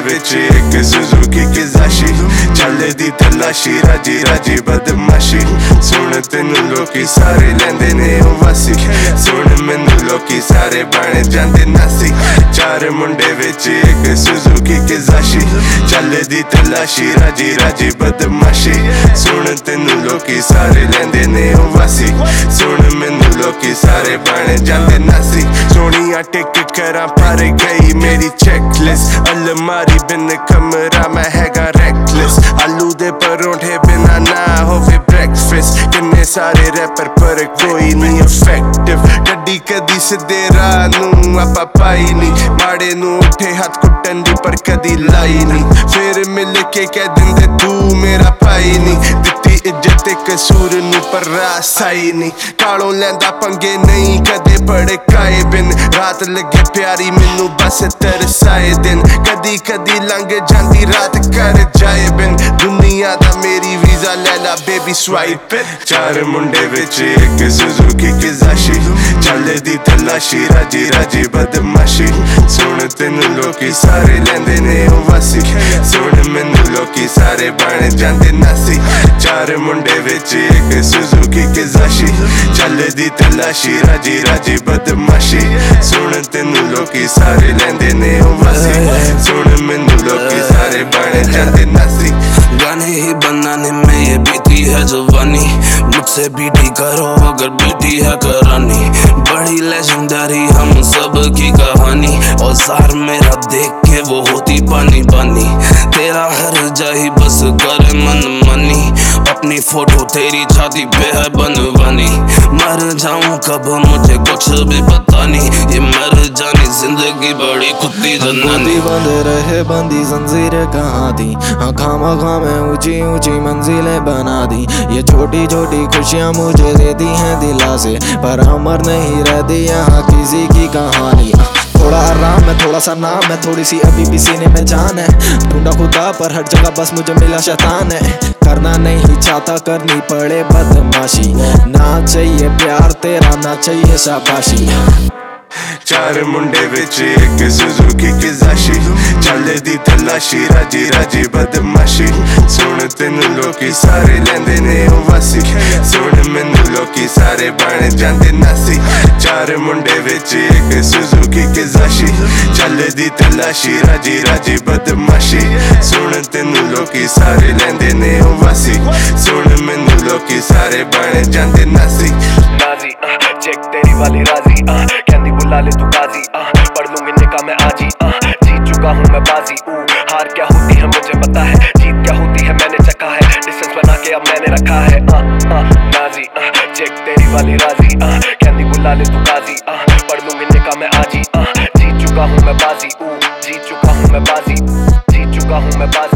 विच एक सुजुकी किजाशी चले दी तलाशी राजी राजी बदमाशी सुन तेनू लोकी सारे लेंदे ने ओ वासी सुन मैनू लोकी सारे बन जांदे नासी चार मुंडे विच एक सुजुकी किजाशी चले दी तलाशी राजी राजी बदमाशी सुन तेनू लोकी सारे लेंदे ने ओ वासी सुन मैनू लोकी सारे बन जांदे नासी सोनिया टिक करा पर गई मेरी चेकलिस्ट अलमारी बिन कमरा मैं हैगा रेकलेस आलू दे परोठे बिना ना होवे ब्रेकफास्ट किन्ने सारे रैपर पर कोई नहीं इफेक्टिव गड्डी कदी सीधे राह नूं आपां पाई नहीं माड़े नूं उठे हाथ कुट्टन दी पर कदी लाई नहीं फिर मिल के कह दिंदे तू मेरा भाई नहीं दित्ती इज्जत कसूर नूं पर रास आई नहीं कालों लैंदा पंगे नहीं कदे भड़काए बिन रात लगे प्यारी मैनू बस तरसाए दिन कदी कदी लंघ जांदी रात कर जाए बिन दुनिया दा मेरी वीजा ले ला बेबी स्वाइप चार मुंडे विच एक सुजुकी किजाशी चले दी तलाशी राजी राजी बदमाशी सुन तेनू लोकी सारे लेंदे ने ओ वासी सुन मैनू लोकी सारे बन जांदे नासी चार मुंडे विच एक सुजुकी किजाशी चले दी तलाशी राजी राजी बदमाशी सुन तेनू लोकी सारे लेंदे ने ओ वासी सुन मैनू लोकी सारे बन जांदे नासी गाने ही बनाने में ये बीती है जवानी मुझसे बीटी करो अगर बीटी है करानी बड़ी लेजेंडरी हम सब की कहानी औजार मेरा देख के वो होती पानी पानी तेरा हर जाही बस करे मन मनी अपनी फोटो तेरी छाती पे है बनवानी मर जाऊं कब मुझे कुछ भी पता नहीं ये मर जानी जिंदगी बड़ी कुत्ती जनानी बंद रहे बंदी जंजीरें कहाँ थी हाँ खामा में ऊंची ऊंची मंजिलें बना दी ये छोटी छोटी खुशियाँ मुझे देती हैं दिला से पर अमर नहीं रहती यहाँ किसी की कहानी थोड़ा आराम है थोड़ा सा नाम है थोड़ी सी अभी भी सीने में जान है ढूंढा खुदा पर हर जगह बस मुझे मिला शैतान है करना नहीं चाहता करनी पड़े बदमाशी ना चाहिए प्यार तेरा ना चाहिए शाबाशी चार मुंडे विच एक सुजुकी किजाशी चले दी तलाशी राजी राजी बदमाशी सुन तेनू लोकी सारे लेंदे ने ओ वासी सुन मैनू लोकी सारे बन जांदे नासी चार मुंडे विच एक सुजुकी किजाशी चले दी तलाशी राजी राजी बदमाशी सुन तेनू लोकी सारे लेंदे ने ओ वासी सुन मैनू लोकी सारे बन जांदे नासी नाजी चेक तेरी वाली राजी कहंदी बुला ले तू काजी पढ़ लूंगी निकाह में आजी जीत चुका हूँ मैं बाजी हार क्या होती है मुझे पता है जीत क्या होती है मैंने चखा है डिस्टेंस बना के अब मैंने रखा है नाजी चेक तेरी वाली राजी कहंदी बुला ले तू काजी पढ़ लूंगी निकाह में आजी जीत चुका हूँ मैं बाजी जीत चुका हूँ मैं बाजी जीत चुका हूँ मैं बाजी